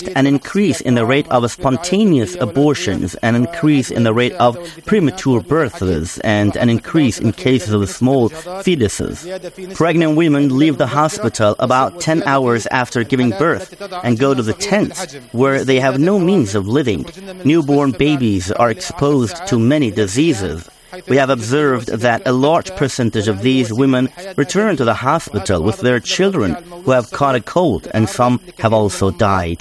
an increase in the rate of spontaneous abortions, an increase in the rate of premature births, and an increase in cases of small fetuses. Pregnant women leave the hospital about 10 hours after giving birth and go to the tents where they have no means of living. Newborn babies are exposed to many diseases. We have observed that a large percentage of these women return to the hospital with their children who have caught a cold, and some have also died.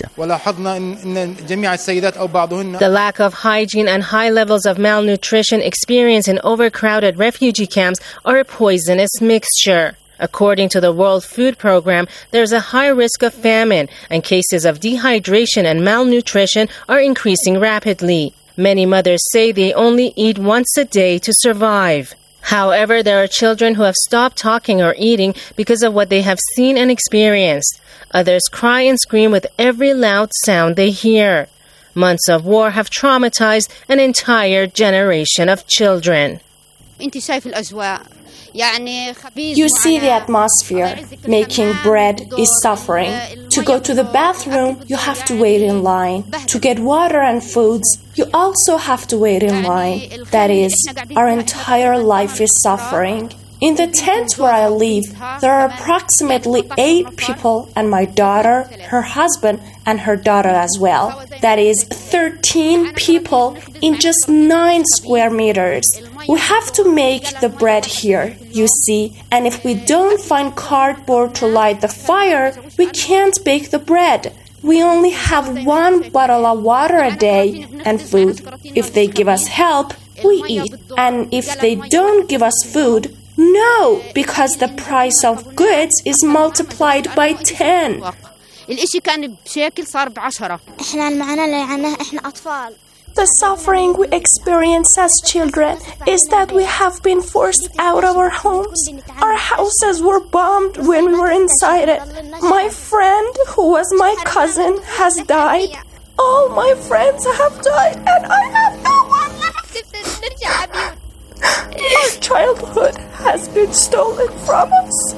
The lack of hygiene and high levels of malnutrition experienced in overcrowded refugee camps are a poisonous mixture. According to the World Food Program, there's a high risk of famine, and cases of dehydration and malnutrition are increasing rapidly. Many mothers say they only eat once a day to survive. However, there are children who have stopped talking or eating because of what they have seen and experienced. Others cry and scream with every loud sound they hear. Months of war have traumatized an entire generation of children. You see the atmosphere. Making bread is suffering. To go to the bathroom, you have to wait in line. To get water and foods, you also have to wait in line. That is, our entire life is suffering. In the tent where I live, there are approximately 8 people and my daughter, her husband, and her daughter as well. That is 13 people in just 9 square meters. We have to make the bread here, you see, and if we don't find cardboard to light the fire, we can't bake the bread. We only have 1 bottle of water a day and food. If they give us help, we eat. And if they don't give us food, no, because the price of goods is multiplied by 10. The suffering we experience as children is that we have been forced out of our homes. Our houses were bombed when we were inside it. My friend, who was my cousin, has died. All my friends have died, and I have no one left. Our childhood has been stolen from us.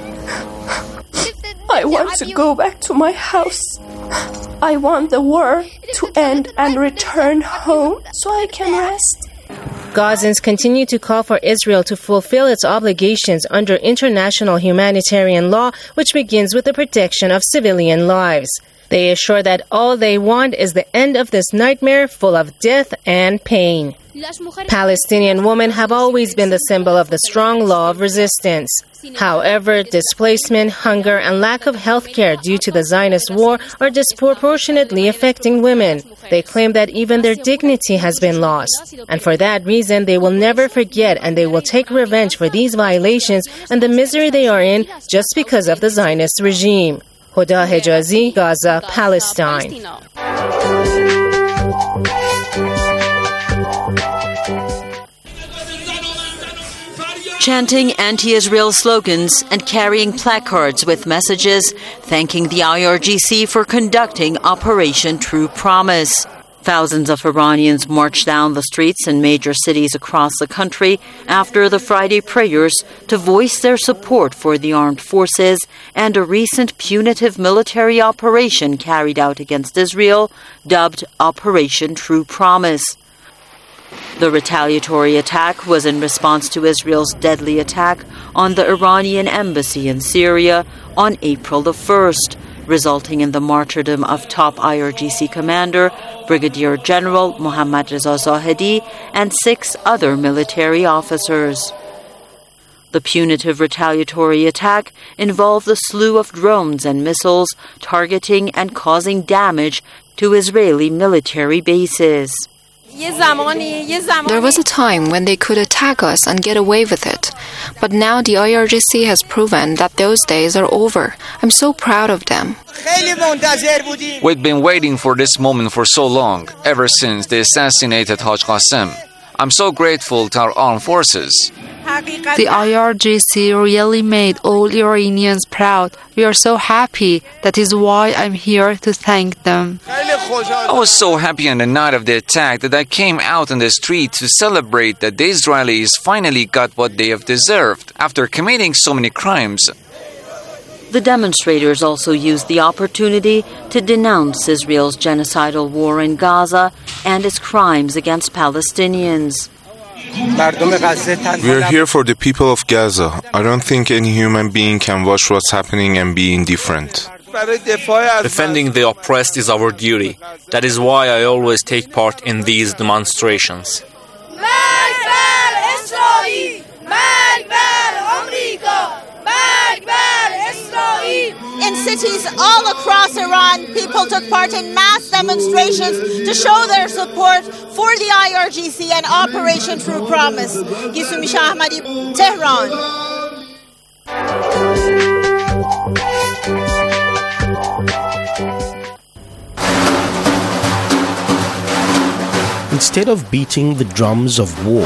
I want to go back to my house. I want the war to end and return home so I can rest. Gazans continue to call for Israel to fulfill its obligations under international humanitarian law, which begins with the protection of civilian lives. They assure that all they want is the end of this nightmare full of death and pain. Palestinian women have always been the symbol of the strong law of resistance. However, displacement, hunger, and lack of health care due to the Zionist war are disproportionately affecting women. They claim that even their dignity has been lost. And for that reason, they will never forget and they will take revenge for these violations and the misery they are in just because of the Zionist regime. Hoda Hejazi, Gaza, Palestine. Chanting anti-Israel slogans and carrying placards with messages thanking the IRGC for conducting Operation True Promise. Thousands of Iranians marched down the streets in major cities across the country after the Friday prayers to voice their support for the armed forces and a recent punitive military operation carried out against Israel, dubbed Operation True Promise. The retaliatory attack was in response to Israel's deadly attack on the Iranian embassy in Syria on April the 1st, resulting in the martyrdom of top IRGC commander, Brigadier General Mohammad Reza Zahedi, and 6 other military officers. The punitive retaliatory attack involved a slew of drones and missiles targeting and causing damage to Israeli military bases. There was a time when they could attack us and get away with it. But now the IRGC has proven that those days are over. I'm so proud of them. We've been waiting for this moment for so long, ever since they assassinated Haj Qasem. I'm so grateful to our armed forces. The IRGC really made all Iranians proud. We are so happy. That is why I'm here to thank them. I was so happy on the night of the attack that I came out on the street to celebrate that the Israelis finally got what they have deserved after committing so many crimes. The demonstrators also used the opportunity to denounce Israel's genocidal war in Gaza and its crimes against Palestinians. We are here for the people of Gaza. I don't think any human being can watch what's happening and be indifferent. Defending the oppressed is our duty. That is why I always take part in these demonstrations. In cities all across Iran, people took part in mass demonstrations to show their support for the IRGC and Operation True Promise. Gisumisha Ahmadi, Tehran. Instead of beating the drums of war,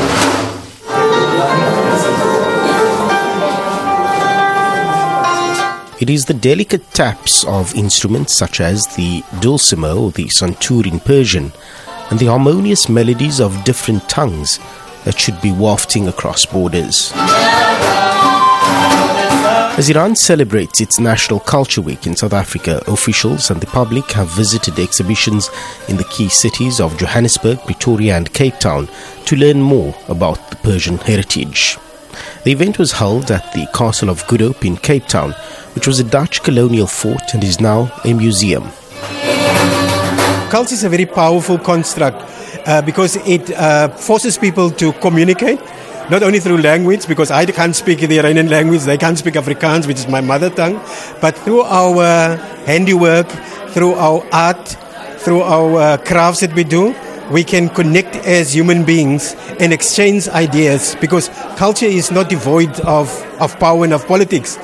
it is the delicate taps of instruments such as the dulcimer or the santur in Persian and the harmonious melodies of different tongues that should be wafting across borders. As Iran celebrates its National Culture Week in South Africa, officials and the public have visited exhibitions in the key cities of Johannesburg, Pretoria and Cape Town to learn more about the Persian heritage. The event was held at the Castle of Good Hope in Cape Town, which was a Dutch colonial fort and is now a museum. Culture is a very powerful construct because it forces people to communicate, not only through language, because I can't speak the Iranian language, they can't speak Afrikaans, which is my mother tongue, but through our handiwork, through our art, through our crafts that we do, we can connect as human beings and exchange ideas, because culture is not devoid of power and of politics.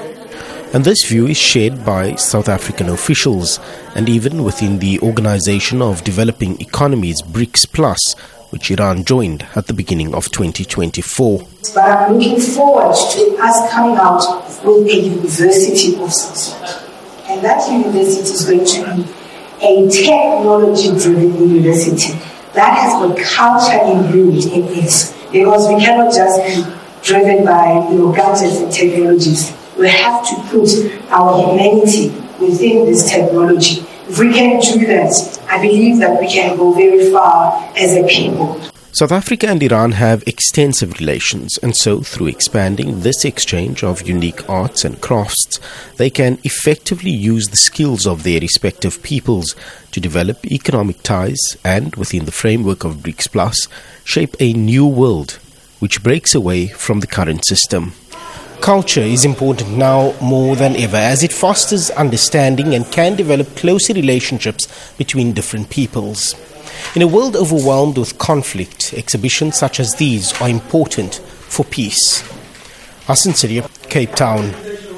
And this view is shared by South African officials and even within the Organization of Developing Economies BRICS Plus, which Iran joined at the beginning of 2024. But I'm looking forward to us coming out with a university of some sort. And that university is going to be a technology-driven university that has got culture imbued in it, because we cannot just be driven by gadgets and technologies. We have to put our humanity within this technology. If we can do that, I believe that we can go very far as a people. South Africa and Iran have extensive relations, and so through expanding this exchange of unique arts and crafts, they can effectively use the skills of their respective peoples to develop economic ties and, within the framework of BRICS Plus, shape a new world which breaks away from the current system. Culture is important now more than ever, as it fosters understanding and can develop closer relationships between different peoples. In a world overwhelmed with conflict, exhibitions such as these are important for peace. Hassan Siria, Cape Town.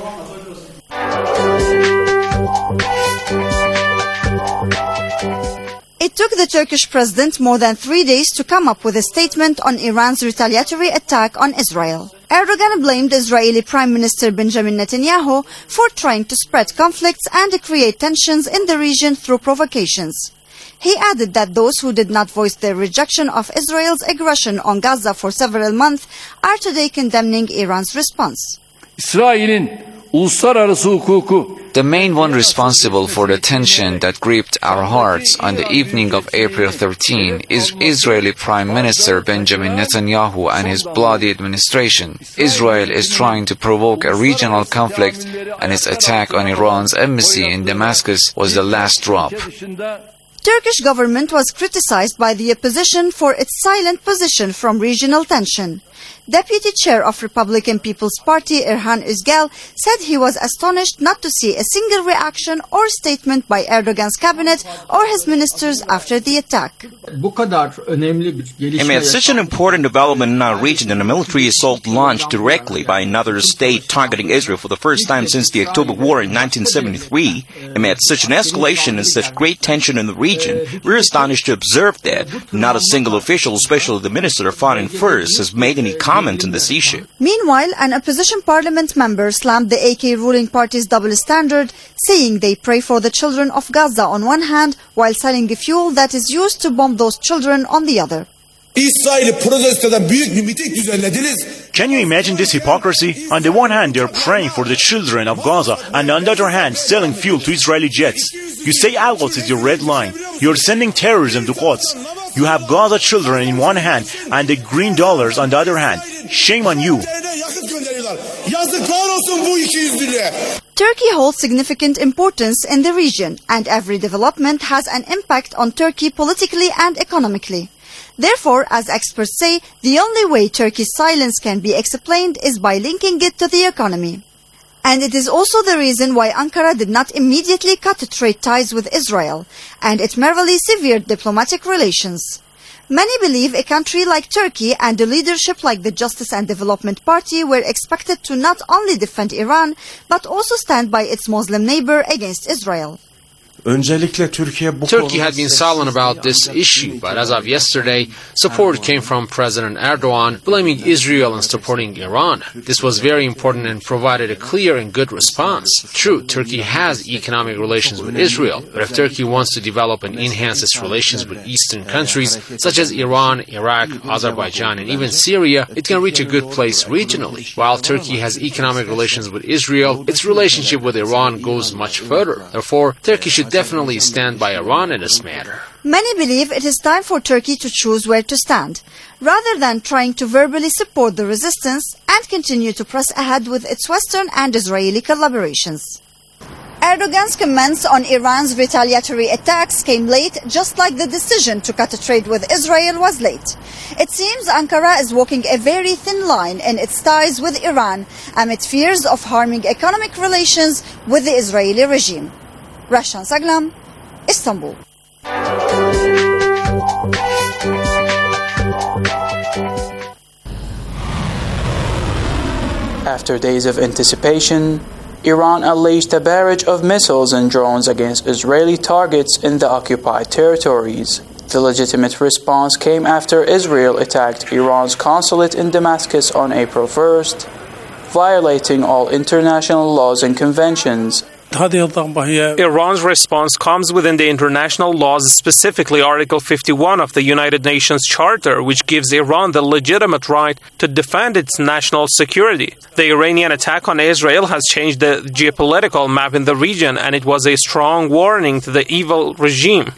It took the Turkish president more than 3 days to come up with a statement on Iran's retaliatory attack on Israel. Erdogan blamed Israeli Prime Minister Benjamin Netanyahu for trying to spread conflicts and create tensions in the region through provocations. He added that those who did not voice their rejection of Israel's aggression on Gaza for several months are today condemning Iran's response. The main one responsible for the tension that gripped our hearts on the evening of April 13 is Israeli Prime Minister Benjamin Netanyahu and his bloody administration. Israel is trying to provoke a regional conflict, and its attack on Iran's embassy in Damascus was the last drop. Turkish government was criticized by the opposition for its silent position from regional tension. Deputy Chair of Republican People's Party Erhan Özgal said he was astonished not to see a single reaction or statement by Erdogan's cabinet or his ministers after the attack. Amid such an important development in our region and a military assault launched directly by another state targeting Israel for the first time since the October War in 1973, amid such an escalation and such great tension in the region, we're astonished to observe that not a single official, especially the Minister of Foreign Affairs, has made any comment on this issue. Meanwhile, an opposition parliament member slammed the AK ruling party's double standard, saying they pray for the children of Gaza on one hand while selling the fuel that is used to bomb those children on the other. Can you imagine this hypocrisy? On the one hand, they're praying for the children of Gaza, and on the other hand, selling fuel to Israeli jets. You say Al-Quds is your red line. You're sending terrorism to Quds. You have Gaza children in one hand and the green dollars on the other hand. Shame on you. Turkey holds significant importance in the region, and every development has an impact on Turkey politically and economically. Therefore, as experts say, the only way Turkey's silence can be explained is by linking it to the economy. And it is also the reason why Ankara did not immediately cut trade ties with Israel, and it merely severed diplomatic relations. Many believe a country like Turkey and a leadership like the Justice and Development Party were expected to not only defend Iran, but also stand by its Muslim neighbor against Israel. Turkey had been silent about this issue, but as of yesterday, support came from President Erdogan, blaming Israel and supporting Iran. This was very important and provided a clear and good response. True, Turkey has economic relations with Israel, but if Turkey wants to develop and enhance its relations with Eastern countries, such as Iran, Iraq, Azerbaijan, and even Syria, it can reach a good place regionally. While Turkey has economic relations with Israel, its relationship with Iran goes much further. Therefore, Turkey should definitely stand by Iran in this matter. Many believe it is time for Turkey to choose where to stand, rather than trying to verbally support the resistance and continue to press ahead with its Western and Israeli collaborations. Erdogan's comments on Iran's retaliatory attacks came late, just like the decision to cut trade with Israel was late. It seems Ankara is walking a very thin line in its ties with Iran amid fears of harming economic relations with the Israeli regime. Rashan Saglam, Istanbul. After days of anticipation, Iran unleashed a barrage of missiles and drones against Israeli targets in the occupied territories. The legitimate response came after Israel attacked Iran's consulate in Damascus on April 1st, violating all international laws and conventions. Iran's response comes within the international laws, specifically Article 51 of the United Nations Charter, which gives Iran the legitimate right to defend its national security. The Iranian attack on Israel has changed the geopolitical map in the region, and it was a strong warning to the evil regime.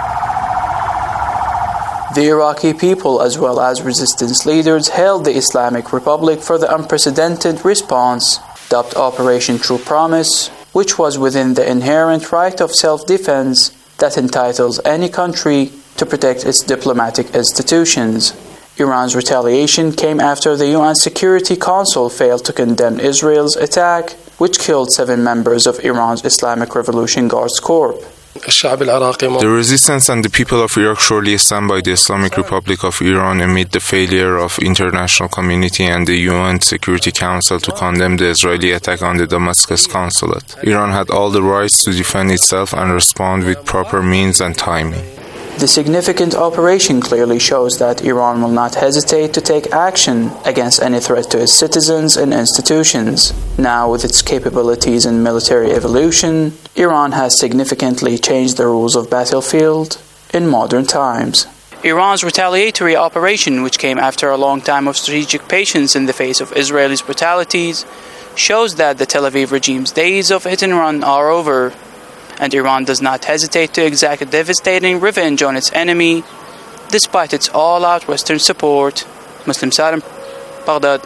The Iraqi people, as well as resistance leaders, hailed the Islamic Republic for the unprecedented response, dubbed Operation True Promise, which was within the inherent right of self-defense that entitles any country to protect its diplomatic institutions. Iran's retaliation came after the UN Security Council failed to condemn Israel's attack, which killed 7 members of Iran's Islamic Revolution Guards Corps. The resistance and the people of Iraq surely stand by the Islamic Republic of Iran amid the failure of international community and the UN Security Council to condemn the Israeli attack on the Damascus consulate. Iran had all the rights to defend itself and respond with proper means and timing. The significant operation clearly shows that Iran will not hesitate to take action against any threat to its citizens and institutions. Now, with its capabilities and military evolution, Iran has significantly changed the rules of battlefield in modern times. Iran's retaliatory operation, which came after a long time of strategic patience in the face of Israel's brutalities, shows that the Tel Aviv regime's days of hit and run are over, and Iran does not hesitate to exact a devastating revenge on its enemy, despite its all-out Western support. Muslim Salim, Baghdad.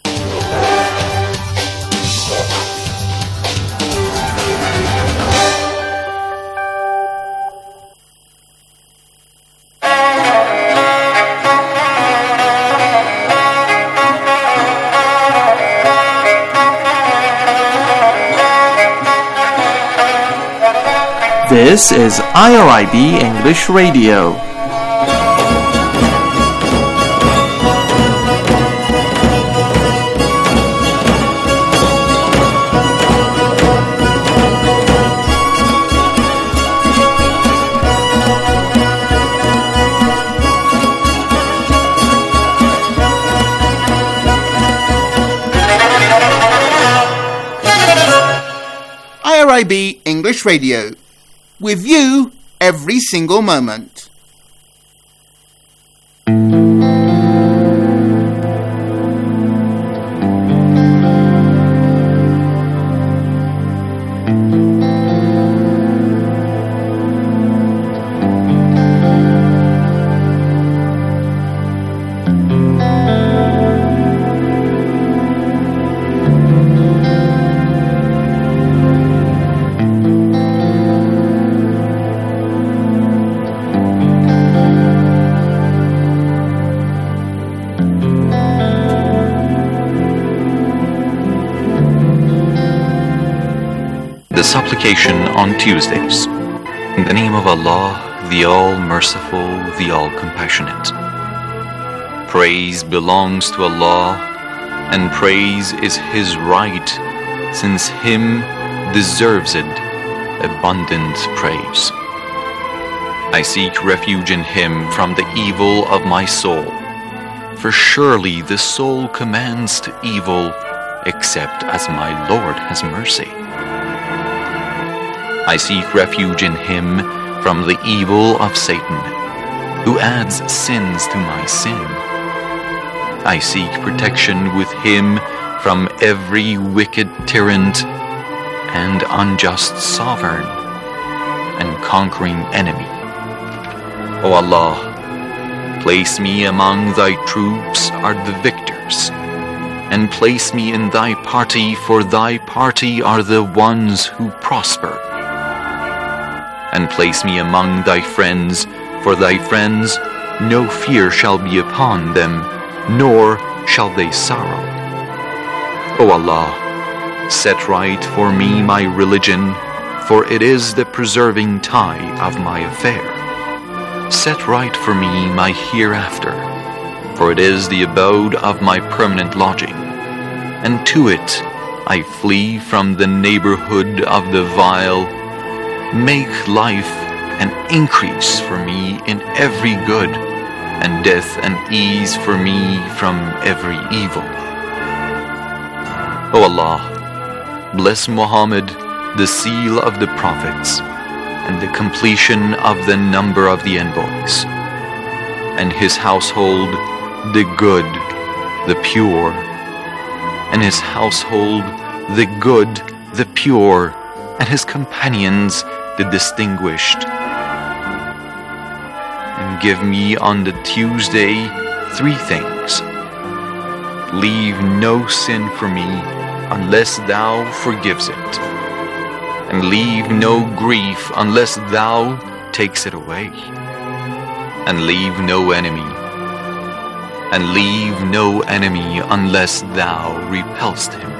This is IRIB English Radio. IRIB English Radio. With you every single moment. the supplication on Tuesdays. In the name of Allah, the All-Merciful, the All-Compassionate. Praise belongs to Allah, and praise is His right, since Him deserves it abundant praise. I seek refuge in Him from the evil of my soul, for surely the soul commands to evil, except as my Lord has mercy. I seek refuge in Him from the evil of Satan, who adds sins to my sin. I seek protection with Him from every wicked tyrant and unjust sovereign and conquering enemy. O Allah, place me among Thy troops are the victors, and place me in Thy party, for Thy party are the ones who prosper. And place me among Thy friends, for Thy friends no fear shall be upon them, nor shall they sorrow. O Allah, set right for me my religion, for it is the preserving tie of my affair. Set right for me my hereafter, for it is the abode of my permanent lodging, and to it I flee from the neighborhood of the vile. Make life an increase for me in every good, and death an ease for me from every evil. O Allah, bless Muhammad, the seal of the prophets, and the completion of the number of the envoys, and his household, the good, the pure, and his household, the good, the pure, and his companions, the distinguished. And give me on the Tuesday 3 things. Leave no sin for me unless Thou forgives it, and leave no grief unless Thou takes it away, and leave no enemy, unless Thou repulsed him.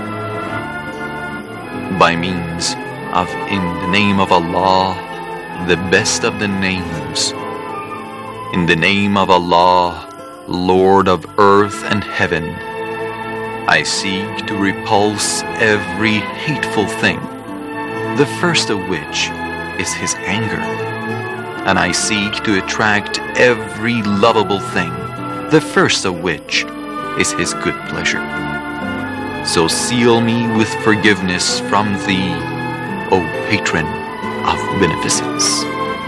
By means of in the name of Allah, the best of the names. In the name of Allah, Lord of earth and heaven, I seek to repulse every hateful thing, the first of which is His anger, and I seek to attract every lovable thing, the first of which is His good pleasure. So seal me with forgiveness from Thee, O Patron of Beneficence.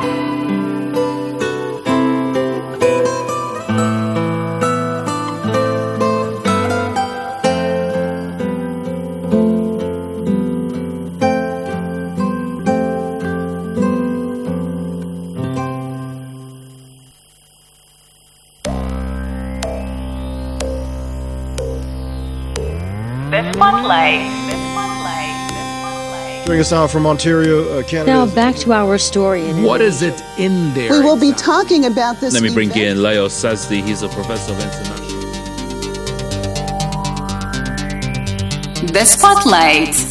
The Spotlight. Joining us now from Ontario, Canada. Now back to our story. What is it in there? We will be talking about this. Let me bring in Leo Sazdi. He's a professor of international. The Spotlight.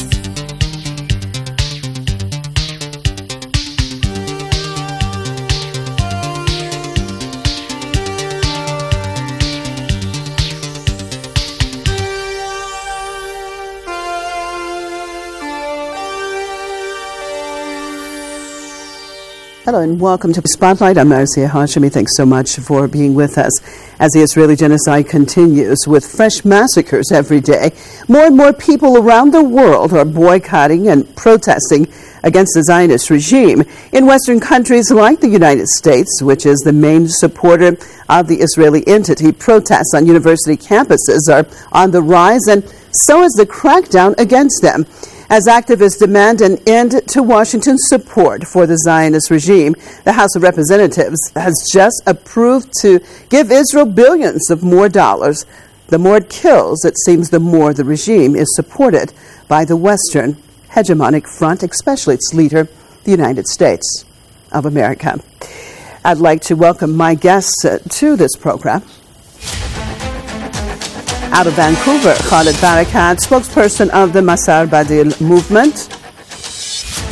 Hello and welcome to Spotlight. I'm Marcia Hashemi. Thanks so much for being with us. As the Israeli genocide continues with fresh massacres every day, more and more people around the world are boycotting and protesting against the Zionist regime. In Western countries like the United States, which is the main supporter of the Israeli entity, protests on university campuses are on the rise, and so is the crackdown against them. As activists demand an end to Washington's support for the Zionist regime, the House of Representatives has just approved to give Israel billions of more dollars. The more it kills, it seems the more the regime is supported by the Western hegemonic front, especially its leader, the United States of America. I'd like to welcome my guests to this program. Out of Vancouver, Khaled Barakat, spokesperson of the Masar Badil movement.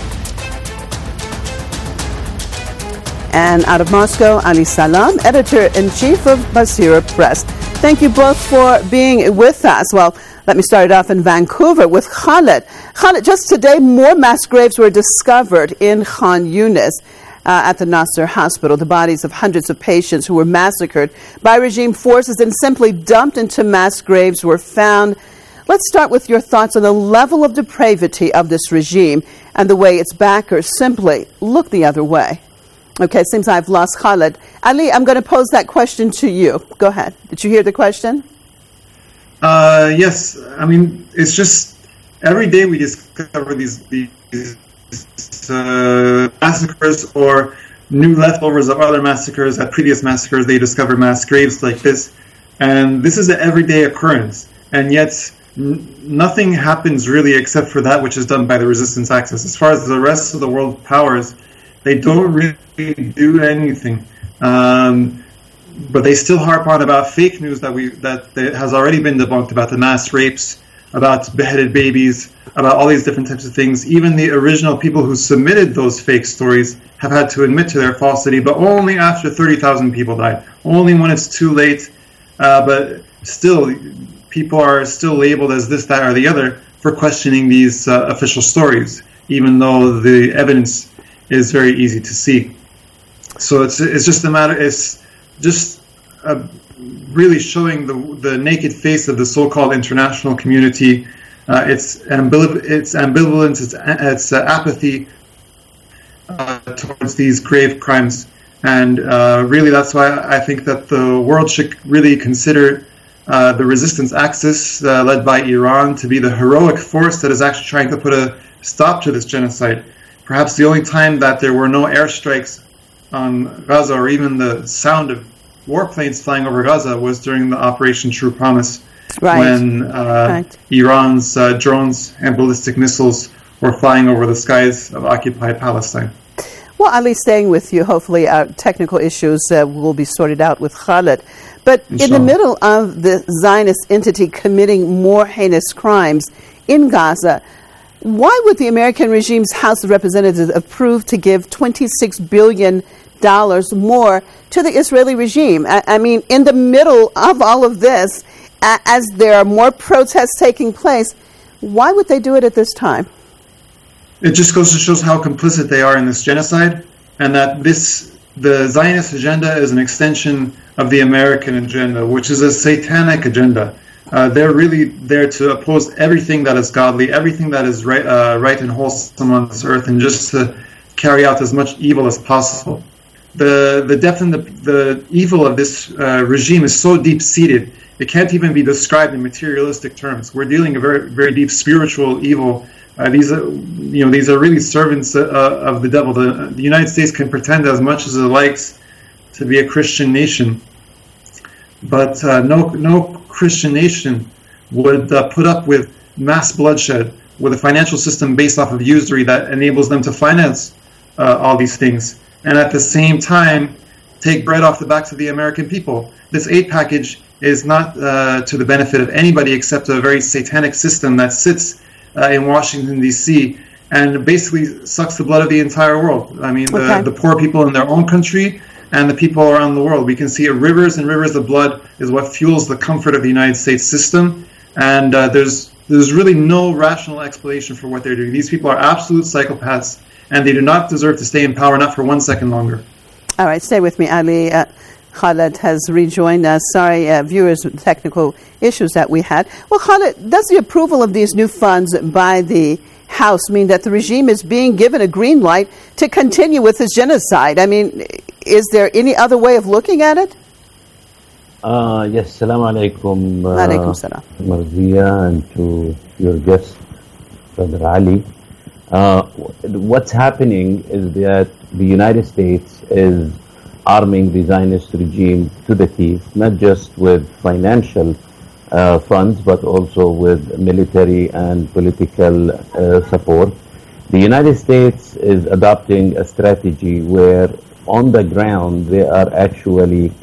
And out of Moscow, Ali Salam, editor-in-chief of Basira Press. Thank you both for being with us. Well, let me start it off in Vancouver with Khaled. Khaled, just today, more mass graves were discovered in Khan Yunis at the Nasser Hospital. The bodies of hundreds of patients who were massacred by regime forces and simply dumped into mass graves were found. Let's start with your thoughts on the level of depravity of this regime and the way its backers simply look the other way. Okay, it seems I've lost Khaled. Ali, I'm going to pose that question to you. Go ahead. Did you hear the question? Yes. I mean, it's just every day we discover these massacres or new leftovers of other massacres. At previous massacres, they discover mass graves like this. And this is an everyday occurrence. And yet, nothing happens really except for that which is done by the resistance axis. As far as the rest of the world powers, they don't really do anything. But they still harp on about fake news that has already been debunked, about the mass rapes, about beheaded babies, about all these different types of things. Even the original people who submitted those fake stories have had to admit to their falsity, but only after 30,000 people died. Only when it's too late. But still, people are still labeled as this, that, or the other for questioning these official stories, even though the evidence is very easy to see. So it's just a matter. It's just really showing the naked face of the so-called international community. It's ambivalence. It's apathy towards these grave crimes, and really that's why I think that the world should really consider the resistance axis led by Iran to be the heroic force that is actually trying to put a stop to this genocide. Perhaps the only time that there were no airstrikes on Gaza, or even the sound of warplanes flying over Gaza, was during the Operation True Promise, when Iran's drones and ballistic missiles were flying over the skies of occupied Palestine. Well, Ali, staying with you, hopefully our technical issues will be sorted out with Khaled. But in the middle of the Zionist entity committing more heinous crimes in Gaza, why would the American regime's House of Representatives approve to give $26 billion more to the Israeli regime? I mean, in the middle of all of this, as there are more protests taking place, why would they do it at this time? It just goes to show how complicit they are in this genocide, and that the Zionist agenda is an extension of the American agenda, which is a satanic agenda. They're really there to oppose everything that is godly, everything that is right and wholesome on this earth, and just to carry out as much evil as possible. The depth and the evil of this regime is so deep-seated, it can't even be described in materialistic terms. We're dealing with a very, very deep spiritual evil. These are really servants of the devil. The United States can pretend as much as it likes to be a Christian nation, but no Christian nation would put up with mass bloodshed, with a financial system based off of usury that enables them to finance all these things, and at the same time take bread off the backs of the American people. This aid package is not to the benefit of anybody except a very satanic system that sits in Washington, D.C., and basically sucks the blood of the entire world. I mean, the poor people in their own country and the people around the world. We can see rivers and rivers of blood is what fuels the comfort of the United States system, and there's really no rational explanation for what they're doing. These people are absolute psychopaths, and they do not deserve to stay in power, not for 1 second longer. All right, stay with me, Ali. Khaled has rejoined us. Sorry, viewers, with technical issues that we had. Well, Khaled, does the approval of these new funds by the House mean that the regime is being given a green light to continue with this genocide? I mean, is there any other way of looking at it? Yes, Assalamu alaikum. Alaikum salam. Marzia, and to your guest, Brother Ali. What's happening is that the United States is arming the Zionist regime to the teeth, not just with financial funds, but also with military and political support. The United States is adopting a strategy where on the ground they are actually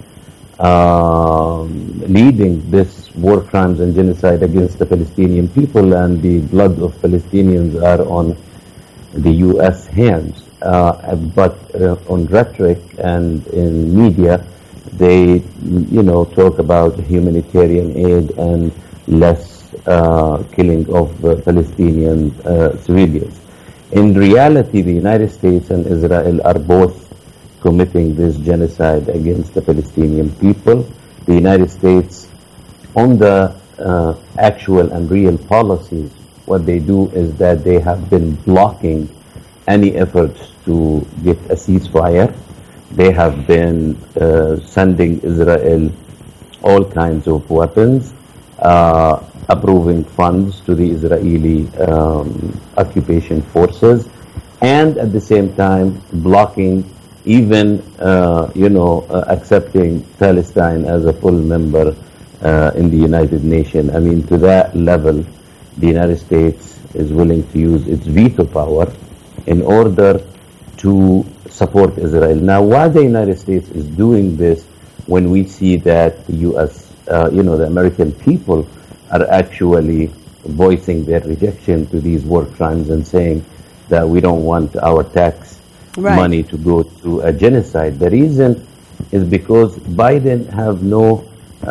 leading this war crimes and genocide against the Palestinian people, and the blood of Palestinians are on the U.S. hands. but on rhetoric and in media, they, talk about humanitarian aid and less killing of Palestinian civilians. In reality, the United States and Israel are both committing this genocide against the Palestinian people. The United States, on the actual and real policies, what they do is that they have been blocking any efforts to get a ceasefire. They have been sending Israel all kinds of weapons, approving funds to the Israeli occupation forces, and at the same time blocking even, accepting Palestine as a full member in the United Nations. I mean, to that level, the United States is willing to use its veto power in order to support Israel. Now, why the United States is doing this when we see that the U.S., the American people are actually voicing their rejection to these war crimes and saying that we don't want our tax money to go to a genocide. The reason is because Biden have no,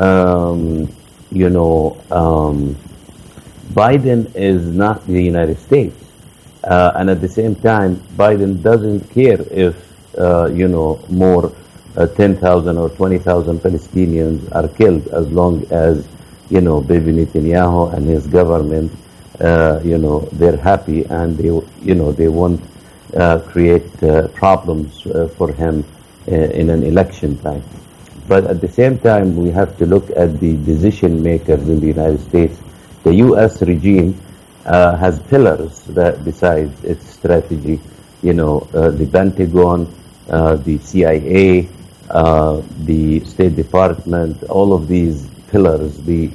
Biden is not the United States. And at the same time, Biden doesn't care if, more 10,000 or 20,000 Palestinians are killed, as long as, Bibi Netanyahu and his government, they're happy and they won't create problems for him in an election time. But at the same time, we have to look at the decision makers in the United States. The U.S. regime has pillars that decides its strategy. The Pentagon, the CIA, the State Department, all of these pillars, the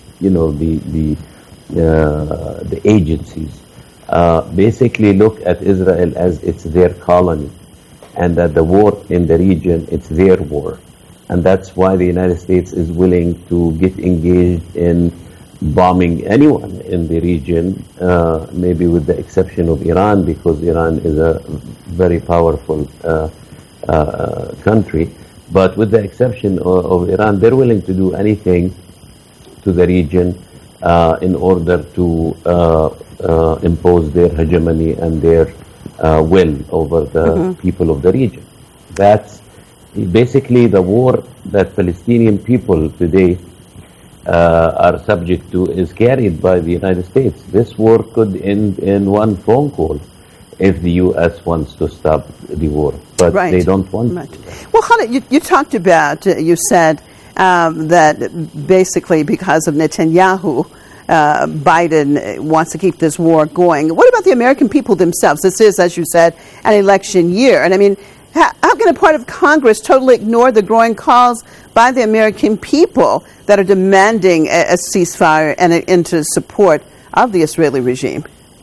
agencies, basically look at Israel as it's their colony, and that the war in the region, it's their war. And that's why the United States is willing to get engaged in bombing anyone in the region, maybe with the exception of Iran, because Iran is a very powerful country. But with the exception of Iran, they're willing to do anything to the region in order to impose their hegemony and their will over the people of the region. That's basically the war that Palestinian people today are subject to is carried by the United States. This war could end in one phone call if the U.S. wants to stop the war, but they don't want to. Well, Khalid, you talked about, you said that basically because of Netanyahu, Biden wants to keep this war going. What about the American people themselves? This is, as you said, an election year. And I mean, how can a part of Congress totally ignore the growing calls by the American people that are demanding a ceasefire and an end to support of the Israeli regime?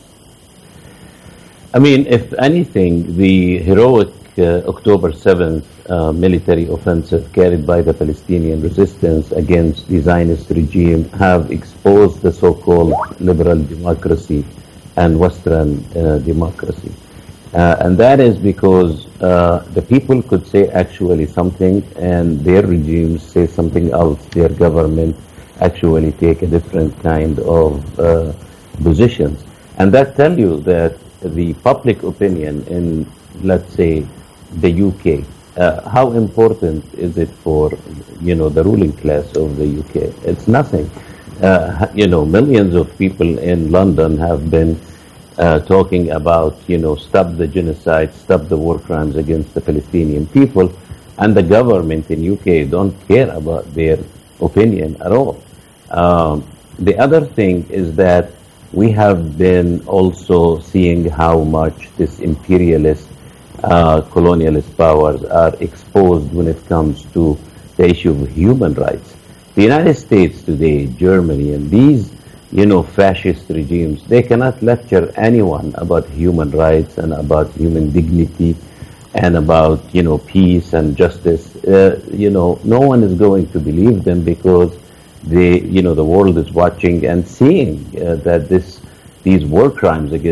I mean, if anything, the heroic October 7th military offensive carried by the Palestinian resistance against the Zionist regime have exposed the so-called liberal democracy and Western democracy. And that is because the people could say actually something and their regimes say something else. Their government actually take a different kind of positions. And that tells you that the public opinion in, let's say, the UK, how important is it for, the ruling class of the UK? It's nothing. Millions of people in London have been talking about, stop the genocide, stop the war crimes against the Palestinian people, and the government in UK don't care about their opinion at all. The other thing is that we have been also seeing how much this imperialist, colonialist powers are exposed when it comes to the issue of human rights. The United States today, Germany, and these fascist regimes, they cannot lecture anyone about human rights and about human dignity and about, peace and justice. No one is going to believe them because the world is watching and seeing that these war crimes against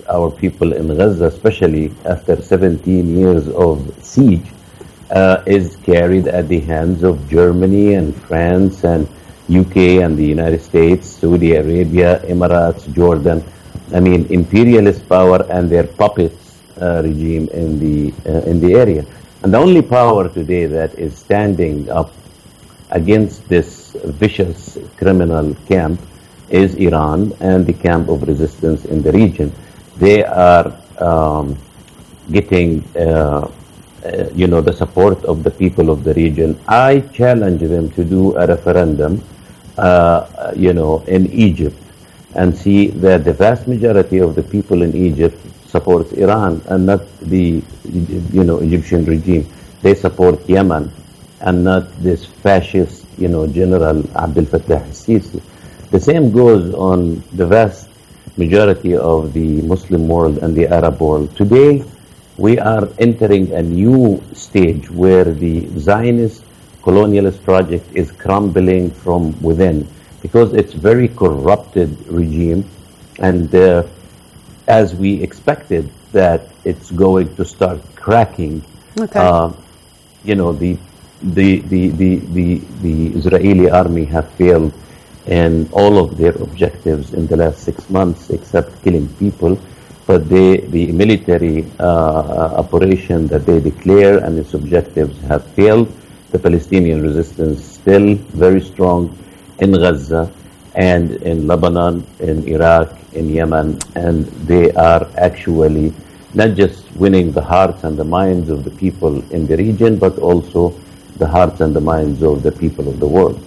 our people in Gaza, especially after 17 years of siege, is carried at the hands of Germany and France and UK and the United States, Saudi Arabia, Emirates, Jordan. I mean, imperialist power and their puppets regime in the area. And the only power today that is standing up against this vicious criminal camp is Iran and the camp of resistance in the region. They are getting the support of the people of the region. I challenge them to do a referendum in Egypt and see that the vast majority of the people in Egypt supports Iran and not the Egyptian regime. They support Yemen and not this fascist General Abdel Fattah al-Sisi. The same goes on the vast majority of the Muslim world and the Arab world. Today we are entering a new stage where the Zionist colonialist project is crumbling from within because it's very corrupted regime, and as we expected that it's going to start cracking. Okay. The Israeli army have failed in all of their objectives in the last 6 months, except killing people. But the military operation that they declare and its objectives have failed. The Palestinian resistance still very strong in Gaza and in Lebanon, in Iraq, in Yemen, and they are actually not just winning the hearts and the minds of the people in the region, but also the hearts and the minds of the people of the world.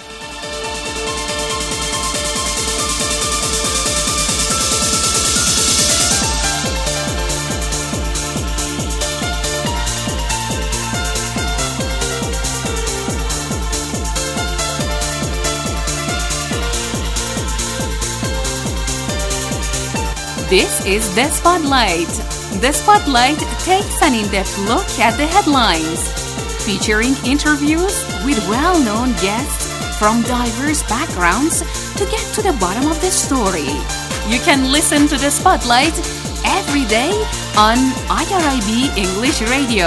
This is The Spotlight. The Spotlight takes an in-depth look at the headlines, featuring interviews with well-known guests from diverse backgrounds to get to the bottom of the story. You can listen to The Spotlight every day on IRIB English Radio.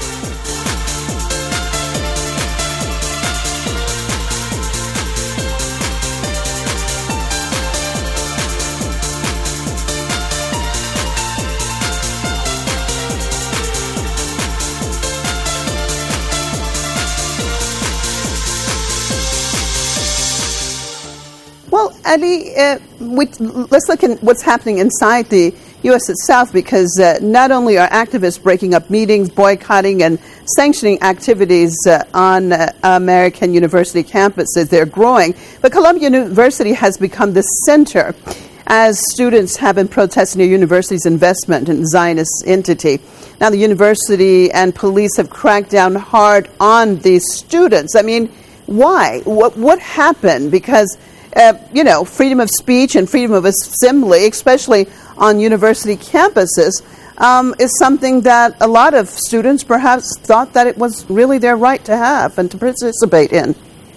Well, Ali, let's look at what's happening inside the U.S. itself, because not only are activists breaking up meetings, boycotting and sanctioning activities on American university campuses, they're growing, but Columbia University has become the center as students have been protesting the university's investment in the Zionist entity. Now the university and police have cracked down hard on these students. I mean, why? What happened? Because freedom of speech and freedom of assembly, especially on university campuses, is something that a lot of students perhaps thought that it was really their right to have and to participate in.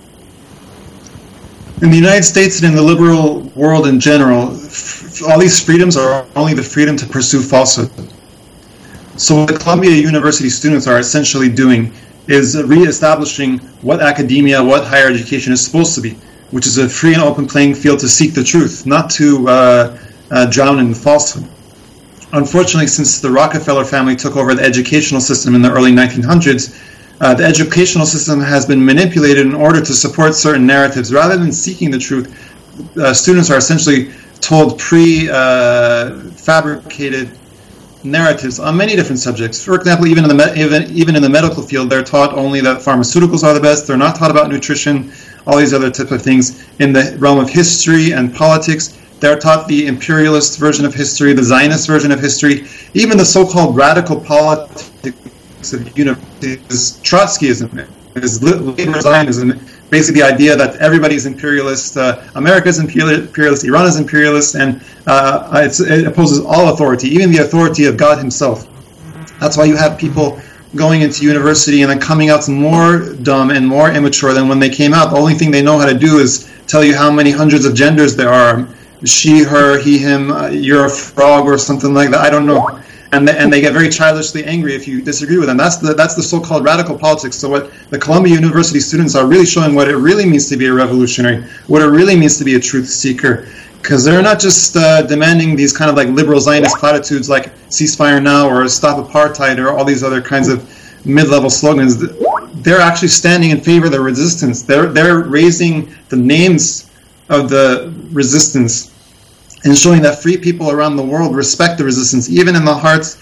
In the United States and in the liberal world in general, all these freedoms are only the freedom to pursue falsehood. So what the Columbia University students are essentially doing is reestablishing what academia, what higher education is supposed to be, which is a free and open playing field to seek the truth, not to drown in falsehood. Unfortunately, since the Rockefeller family took over the educational system in the early 1900s, the educational system has been manipulated in order to support certain narratives. Rather than seeking the truth, students are essentially told pre-fabricated narratives on many different subjects. For example, even in the medical field, they're taught only that pharmaceuticals are the best. They're not taught about nutrition, all these other types of things. In the realm of history and politics, they're taught the imperialist version of history, the Zionist version of history. Even the so-called radical politics of university is Trotskyism, is labor Zionism, basically the idea that everybody's imperialist, America is imperialist, Iran is imperialist, and it opposes all authority, even the authority of God himself. That's why you have people going into university and then coming out more dumb and more immature than when they came out. The only thing they know how to do is tell you how many hundreds of genders there are, she, her, he, him, you're a frog or something like that. I don't know. And they get very childishly angry if you disagree with them. That's the so-called radical politics. So what the Columbia University students are really showing what it really means to be a revolutionary, what it really means to be a truth seeker. Because they're not just demanding these kind of like liberal Zionist platitudes like ceasefire now or stop apartheid or all these other kinds of mid-level slogans. They're actually standing in favor of the resistance. They're raising the names of the resistance and showing that free people around the world respect the resistance, even in the hearts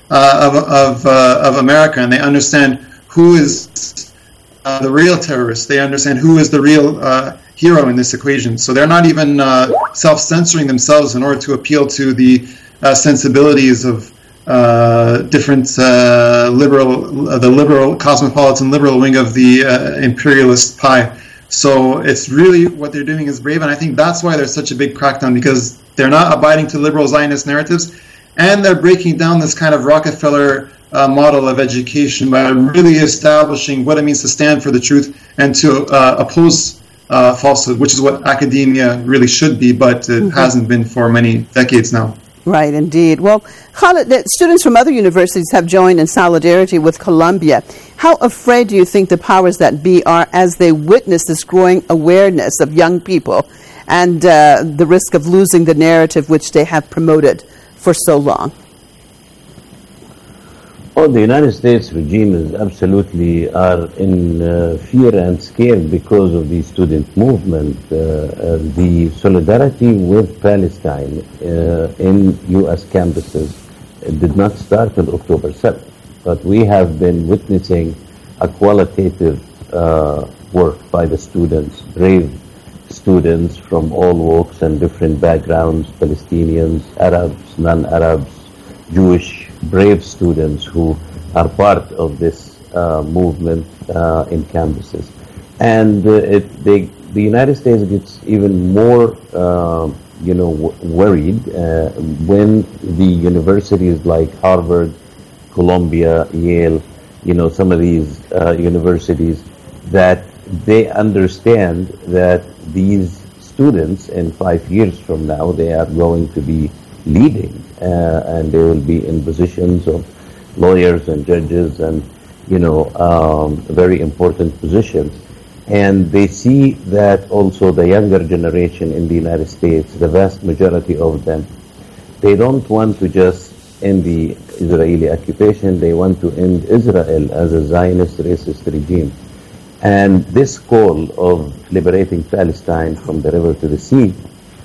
of America, and they understand who is the real terrorist. They understand who is the real hero in this equation. So they're not even self-censoring themselves in order to appeal to the sensibilities of different the liberal cosmopolitan liberal wing of the imperialist pie. So it's really what they're doing is brave, and I think that's why there's such a big crackdown, because they're not abiding to liberal Zionist narratives, and they're breaking down this kind of Rockefeller model of education by really establishing what it means to stand for the truth and to oppose falsehood, which is what academia really should be, but it hasn't been for many decades now. Right, indeed. Well, Khalid, students from other universities have joined in solidarity with Columbia. How afraid do you think the powers that be are as they witness this growing awareness of young people and the risk of losing the narrative which they have promoted for so long? Oh, the United States regime is absolutely are in fear and scared because of the student movement. The solidarity with Palestine in U.S. campuses did not start on October 7th, but we have been witnessing a qualitative work by the students, brave students from all walks and different backgrounds, Palestinians, Arabs, non-Arabs, Jewish, brave students who are part of this movement in campuses. And the United States gets even more, worried when the universities like Harvard, Columbia, Yale, some of these universities, that they understand that these students in 5 years from now, they are going to be leading and they will be in positions of lawyers and judges and very important positions. And they see that also the younger generation in the United States, the vast majority of them, they don't want to just end the Israeli occupation, they want to end Israel as a Zionist racist regime. And this call of liberating Palestine from the river to the sea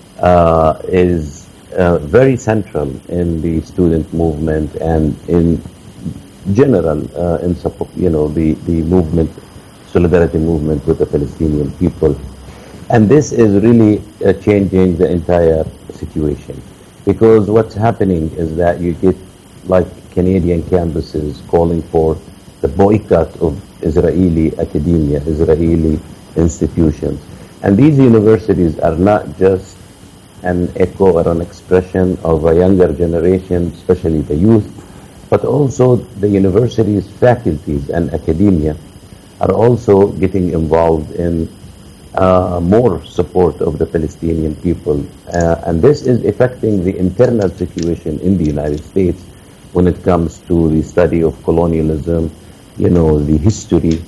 is very central in the student movement and in general in support, the movement, solidarity movement with the Palestinian people. And this is really changing the entire situation, because what's happening is that you get like Canadian campuses calling for the boycott of Israeli academia, Israeli institutions. And these universities are not just an echo or an expression of a younger generation, especially the youth, but also the university's faculties and academia are also getting involved in more support of the Palestinian people. And this is affecting the internal situation in the United States when it comes to the study of colonialism, the history,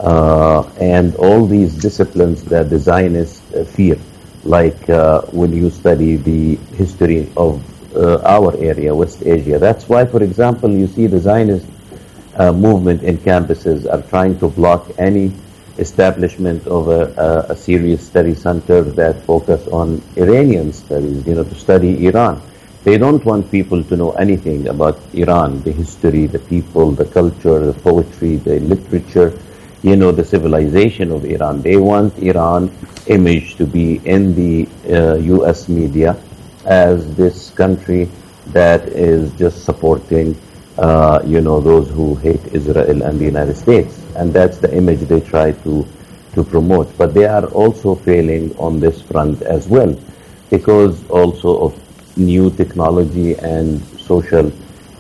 and all these disciplines that the Zionists fear. Like when you study the history of our area, West Asia. That's why, for example, you see the Zionist movement in campuses are trying to block any establishment of a serious study center that focus on Iranian studies, to study Iran. They don't want people to know anything about Iran, the history, the people, the culture, the poetry, the literature, the civilization of Iran. They want Iran image to be in the U.S. media as this country that is just supporting, those who hate Israel and the United States. And that's the image they try to promote. But they are also failing on this front as well, because also of new technology and social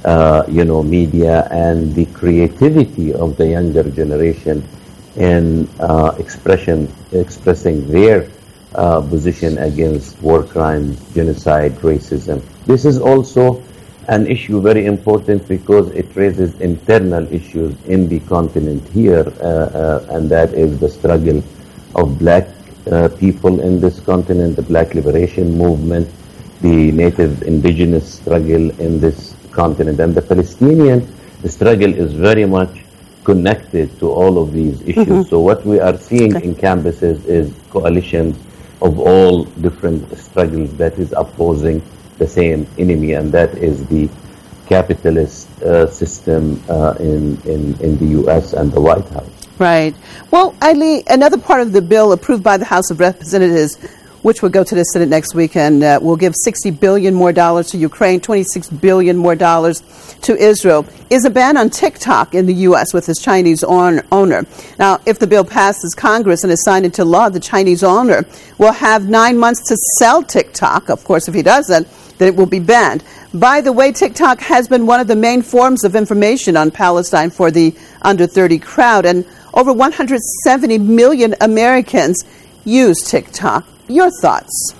media and the creativity of the younger generation in expressing their position against war crimes, genocide, racism. This is also an issue very important because it raises internal issues in the continent here, and that is the struggle of black people in this continent, the black liberation movement, the native indigenous struggle in this continent. And the Palestinian struggle is very much connected to all of these issues. So what we are seeing in campuses is coalitions of all different struggles that is opposing the same enemy, and that is the capitalist system in the U.S. and the White House. Right. Well, Ali, another part of the bill approved by the House of Representatives, which will go to the Senate next week, and will give $60 billion more to Ukraine, $26 billion more to Israel, is a ban on TikTok in the U.S. with its Chinese owner. Now, if the bill passes Congress and is signed into law, the Chinese owner will have 9 months to sell TikTok. Of course, if he doesn't, then it will be banned. By the way, TikTok has been one of the main forms of information on Palestine for the under 30 crowd, and over 170 million Americans use TikTok. Your thoughts?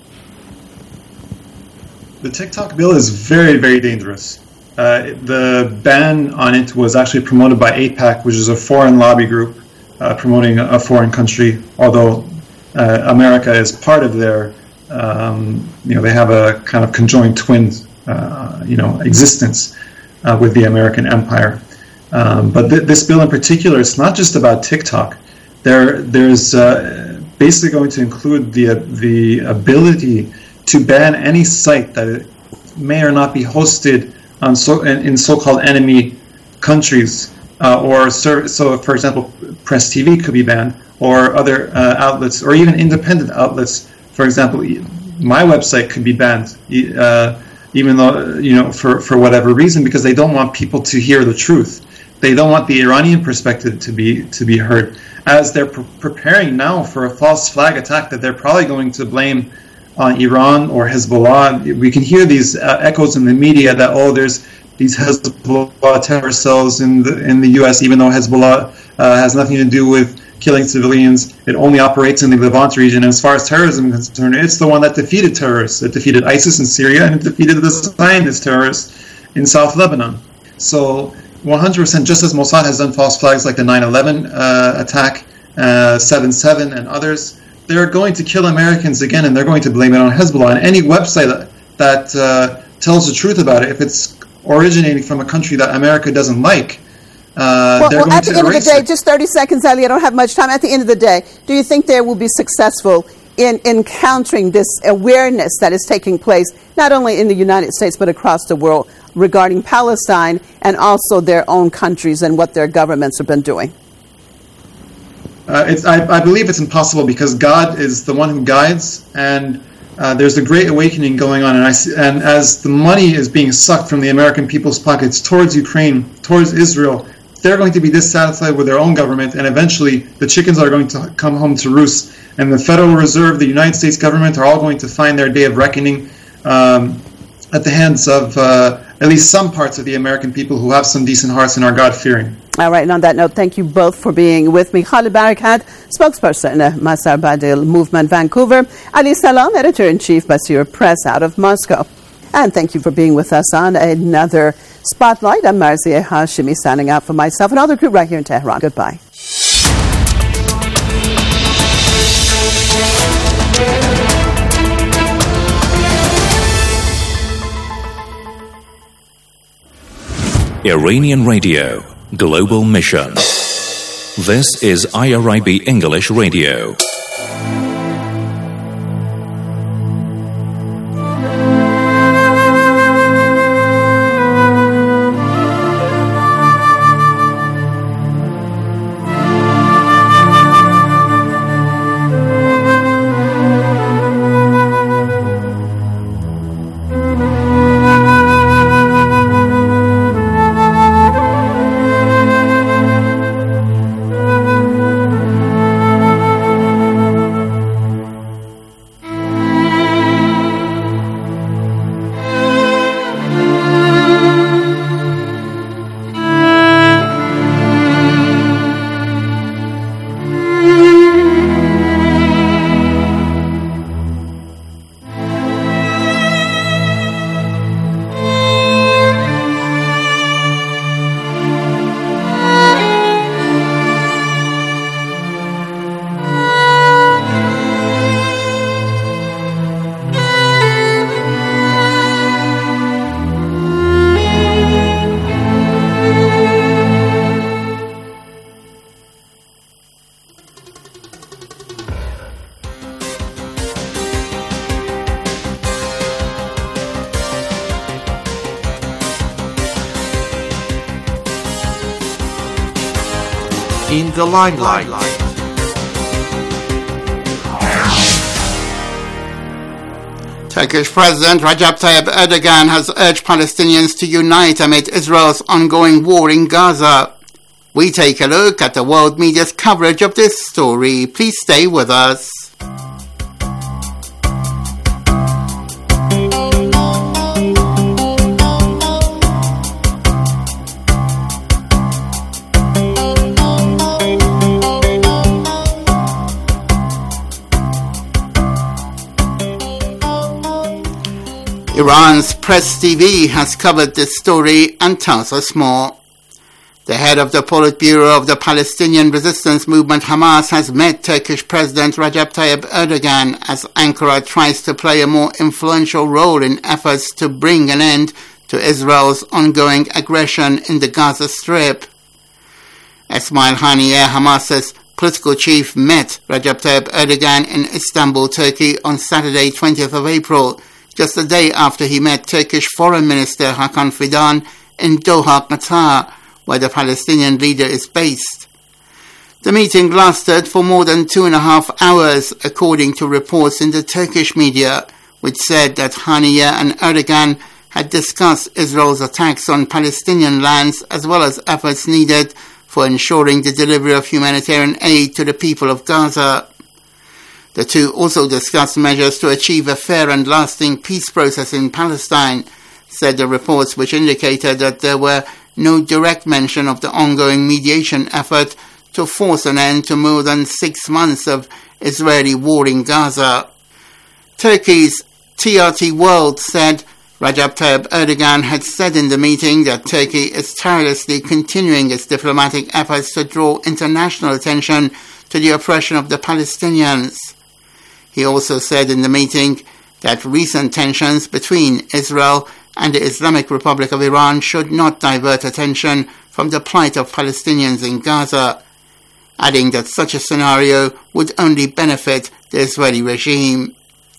The TikTok bill is very, very dangerous. The ban on it was actually promoted by AIPAC, which is a foreign lobby group promoting a foreign country, although America is part of their, they have a kind of conjoined twin, existence with the American empire. But this bill in particular, it's not just about TikTok. There's basically going to include the ability to ban any site that may or not be hosted on in so-called enemy countries, so for example, Press TV could be banned, or other outlets, or even independent outlets. For example, my website could be banned, even though for whatever reason, because they don't want people to hear the truth. They don't want the Iranian perspective to be heard, as they're preparing now for a false flag attack that they're probably going to blame on Iran or Hezbollah. We can hear these echoes in the media that there's these Hezbollah terror cells in the U.S., even though Hezbollah has nothing to do with killing civilians. It only operates in the Levant region. And as far as terrorism is concerned, it's the one that defeated terrorists. It defeated ISIS in Syria, and it defeated the Zionist terrorists in South Lebanon. So 100%, just as Mossad has done false flags like the 9/11 attack, 7/7 and others, they're going to kill Americans again, and they're going to blame it on Hezbollah. And any website that tells the truth about it, if it's originating from a country that America doesn't like, they're going at the to end of the erase day, it. just 30 seconds, Ali, I don't have much time. At the end of the day, do you think they will be successful in countering this awareness that is taking place, not only in the United States, but across the world, regarding Palestine and also their own countries and what their governments have been doing? I believe it's impossible, because God is the one who guides, and there's a great awakening going on. And as the money is being sucked from the American people's pockets towards Ukraine, towards Israel, they're going to be dissatisfied with their own government, and eventually the chickens are going to come home to roost. And the Federal Reserve, the United States government, are all going to find their day of reckoning at the hands of at least some parts of the American people who have some decent hearts and are God-fearing. All right, and on that note, thank you both for being with me. Khalid Barakat, spokesperson, Masar Badil Movement, Vancouver. Ali Salam, editor-in-chief, Basir Press, out of Moscow. And thank you for being with us on another Spotlight. I'm Marzieh Hashimi, signing out for myself and all the crew right here in Tehran. Goodbye. Iranian Radio, Global Mission. This is IRIB English Radio. in the limelight. Turkish President Recep Tayyip Erdogan has urged Palestinians to unite amid Israel's ongoing war in Gaza. We take a look at the world media's coverage of this story. Please stay with us. Iran's Press TV has covered this story and tells us more. The head of the Politburo of the Palestinian resistance movement Hamas has met Turkish President Recep Tayyip Erdogan as Ankara tries to play a more influential role in efforts to bring an end to Israel's ongoing aggression in the Gaza Strip. Esmail Haniyeh, Hamas's political chief, met Recep Tayyip Erdogan in Istanbul, Turkey on Saturday, 20th of April, just a day after he met Turkish Foreign Minister Hakan Fidan in Doha, Qatar, where the Palestinian leader is based. The meeting lasted for more than 2.5 hours, according to reports in the Turkish media, which said that Haniyeh and Erdogan had discussed Israel's attacks on Palestinian lands as well as efforts needed for ensuring the delivery of humanitarian aid to the people of Gaza. The two also discussed measures to achieve a fair and lasting peace process in Palestine, said the reports, which indicated that there were no direct mention of the ongoing mediation effort to force an end to more than 6 months of Israeli war in Gaza. Turkey's TRT World said Recep Tayyip Erdogan had said in the meeting that Turkey is tirelessly continuing its diplomatic efforts to draw international attention to the oppression of the Palestinians. He also said in the meeting that recent tensions between Israel and the Islamic Republic of Iran should not divert attention from the plight of Palestinians in Gaza, adding that such a scenario would only benefit the Israeli regime.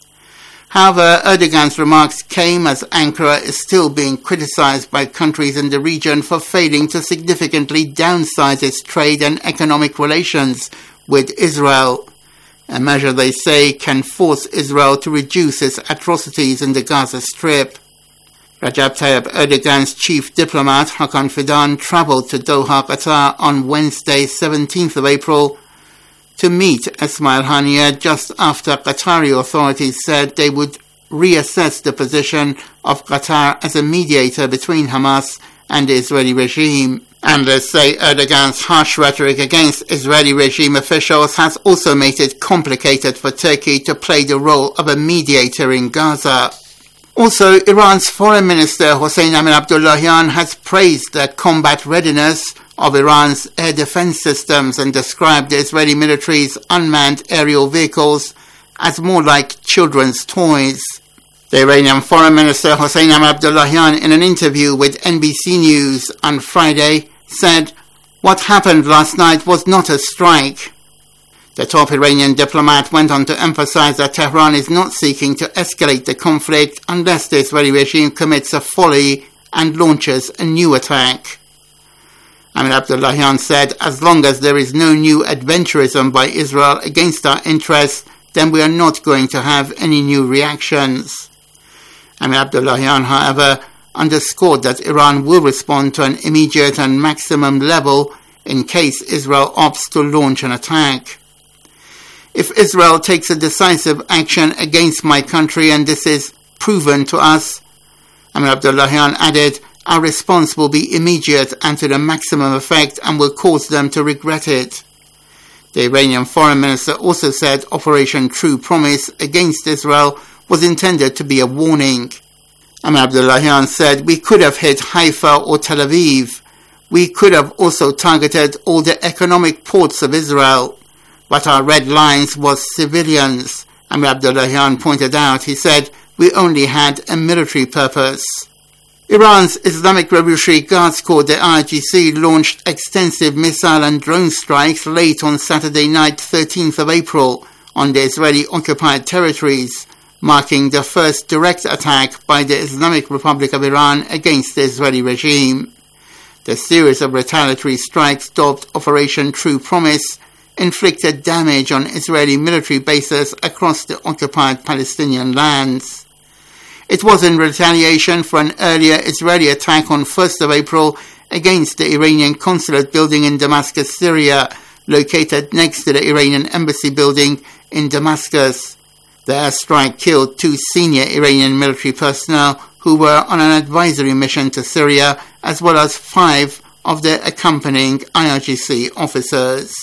However, Erdogan's remarks came as Ankara is still being criticized by countries in the region for failing to significantly downsize its trade and economic relations with Israel, a measure they say can force Israel to reduce its atrocities in the Gaza Strip. Recep Tayyip Erdogan's chief diplomat, Hakan Fidan, travelled to Doha, Qatar on Wednesday, 17th of April, to meet Esmail Haniyeh just after Qatari authorities said they would reassess the position of Qatar as a mediator between Hamas and the Israeli regime. Analysts say Erdogan's harsh rhetoric against Israeli regime officials has also made it complicated for Turkey to play the role of a mediator in Gaza. Also, Iran's Foreign Minister Hossein Amir-Abdollahian has praised the combat readiness of Iran's air defense systems and described the Israeli military's unmanned aerial vehicles as more like children's toys. The Iranian Foreign Minister Hossein Amir-Abdollahian, in an interview with NBC News on Friday, said, "What happened last night was not a strike." The top Iranian diplomat went on to emphasize that Tehran is not seeking to escalate the conflict unless the Israeli regime commits a folly and launches a new attack. Amir-Abdollahian said, "As long as there is no new adventurism by Israel against our interests, then we are not going to have any new reactions." Amir-Abdollahian, however, underscored that Iran will respond to an immediate and maximum level in case Israel opts to launch an attack. "If Israel takes a decisive action against my country and this is proven to us," Amir-Abdollahian added, "our response will be immediate and to the maximum effect and will cause them to regret it." The Iranian Foreign Minister also said Operation True Promise against Israel was intended to be a warning. Amir-Abdollahian said, "We could have hit Haifa or Tel Aviv. We could have also targeted all the economic ports of Israel. But our red lines was civilians," Amir-Abdollahian pointed out. He said, "We only had a military purpose." Iran's Islamic Revolutionary Guards Corps, the IRGC, launched extensive missile and drone strikes late on Saturday night, 13th of April, on the Israeli-occupied territories, marking the first direct attack by the Islamic Republic of Iran against the Israeli regime. The series of retaliatory strikes dubbed Operation True Promise inflicted damage on Israeli military bases across the occupied Palestinian lands. It was in retaliation for an earlier Israeli attack on 1st of April against the Iranian consulate building in Damascus, Syria, located next to the Iranian embassy building in Damascus. The airstrike killed 2 senior Iranian military personnel who were on an advisory mission to Syria, as well as 5 of the accompanying IRGC officers.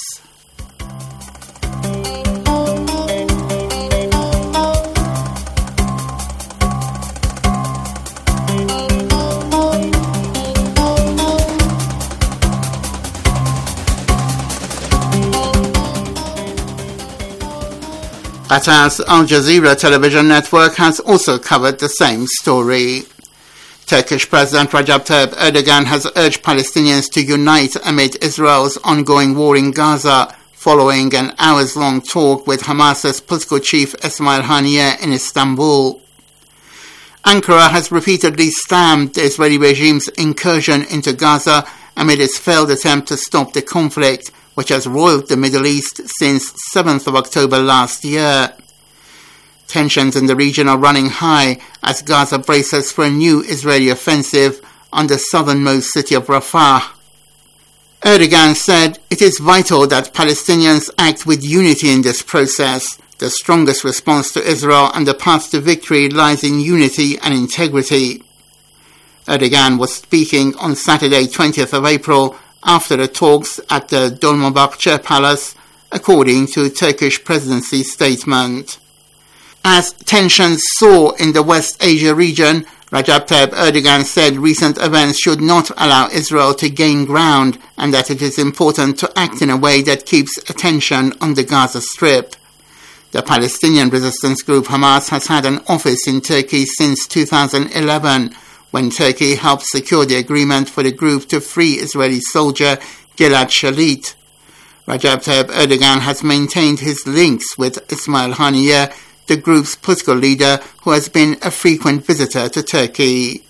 Qatar's Al Jazeera television network has also covered the same story. Turkish President Recep Tayyip Erdogan has urged Palestinians to unite amid Israel's ongoing war in Gaza, following an hours-long talk with Hamas's political chief Ismail Haniyeh in Istanbul. Ankara has repeatedly stamped the Israeli regime's incursion into Gaza amid its failed attempt to stop the conflict, which has roiled the Middle East since 7th of October last year. Tensions in the region are running high as Gaza braces for a new Israeli offensive on the southernmost city of Rafah. Erdogan said it is vital that Palestinians act with unity in this process. The strongest response to Israel and the path to victory lies in unity and integrity. Erdogan was speaking on Saturday, 20th of April, after the talks at the Dolmabahce Palace, according to a Turkish presidency statement. As tensions soar in the West Asia region, Recep Tayyip Erdogan said recent events should not allow Israel to gain ground and that it is important to act in a way that keeps attention on the Gaza Strip. The Palestinian resistance group Hamas has had an office in Turkey since 2011, when Turkey helped secure the agreement for the group to free Israeli soldier Gilad Shalit. Recep Tayyip Erdogan has maintained his links with Ismail Haniyeh, the group's political leader, who has been a frequent visitor to Turkey.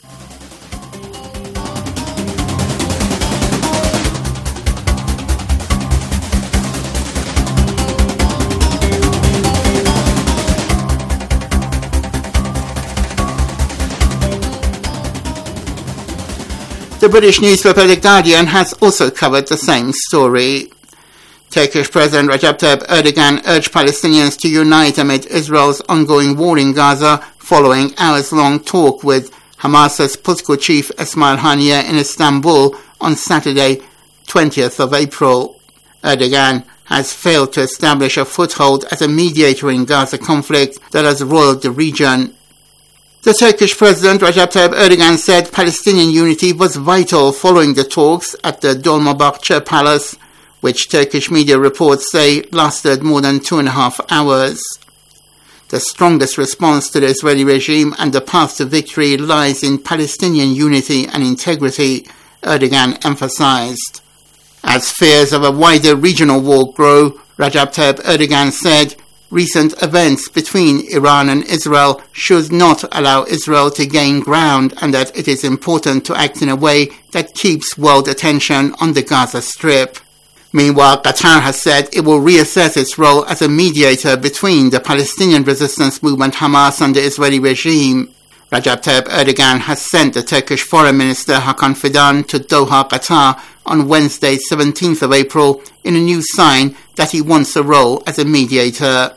The British newspaper The Guardian has also covered the same story. Turkish President Recep Tayyip Erdogan urged Palestinians to unite amid Israel's ongoing war in Gaza, following hours-long talk with Hamas's political chief Ismail Haniyeh in Istanbul on Saturday, 20th of April. Erdogan has failed to establish a foothold as a mediator in Gaza conflict that has roiled the region. The Turkish President Recep Tayyip Erdogan said Palestinian unity was vital following the talks at the Dolmabahce Palace, which Turkish media reports say lasted more than 2.5 hours. The strongest response to the Israeli regime and the path to victory lies in Palestinian unity and integrity, Erdogan emphasized. As fears of a wider regional war grow, Recep Tayyip Erdogan said recent events between Iran and Israel should not allow Israel to gain ground and that it is important to act in a way that keeps world attention on the Gaza Strip. Meanwhile, Qatar has said it will reassess its role as a mediator between the Palestinian resistance movement Hamas and the Israeli regime. Recep Tayyip Erdogan has sent the Turkish Foreign Minister Hakan Fidan to Doha, Qatar on Wednesday, 17th of April, in a new sign that he wants a role as a mediator.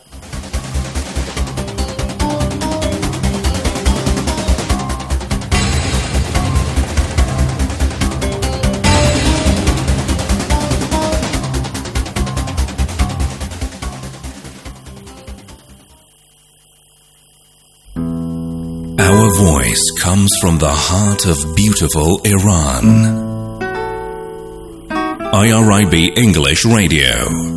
Our voice comes from the heart of beautiful Iran. IRIB English Radio.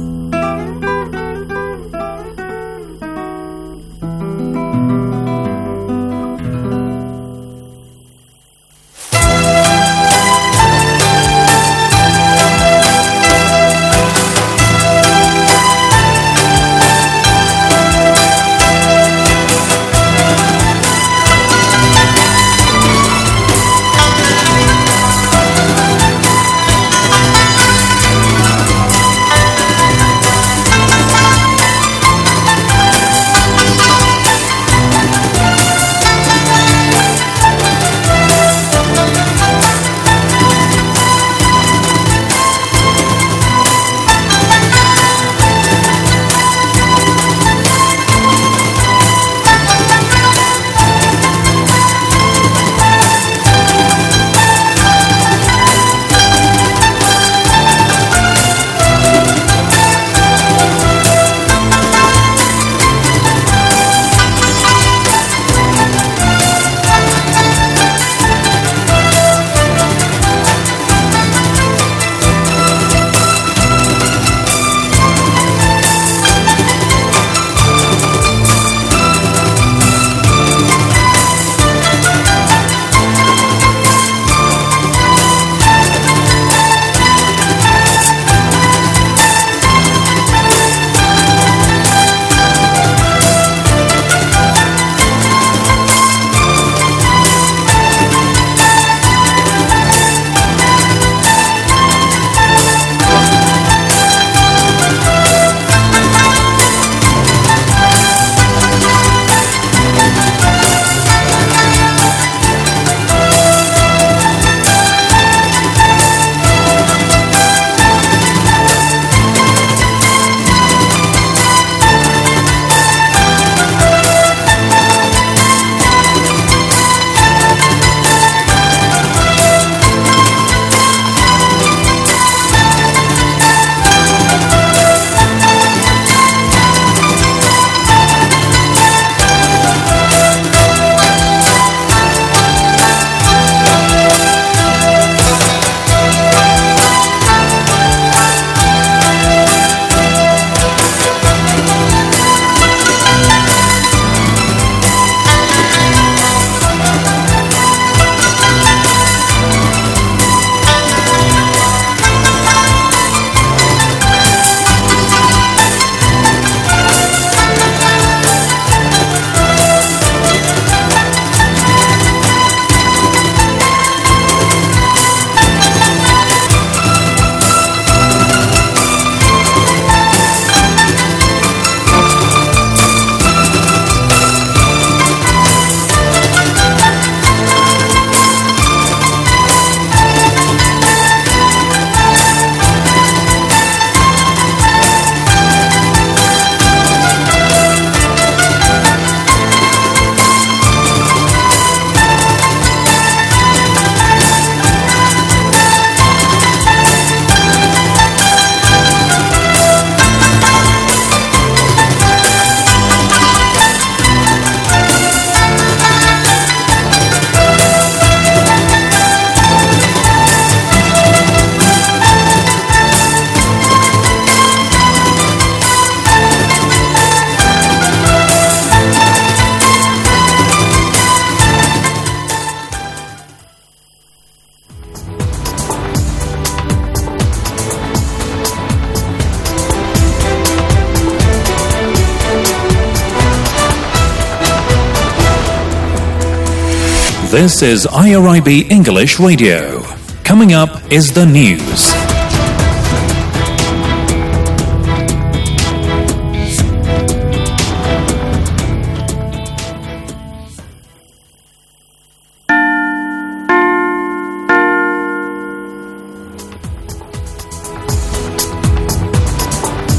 This is IRIB English Radio. Coming up is the news.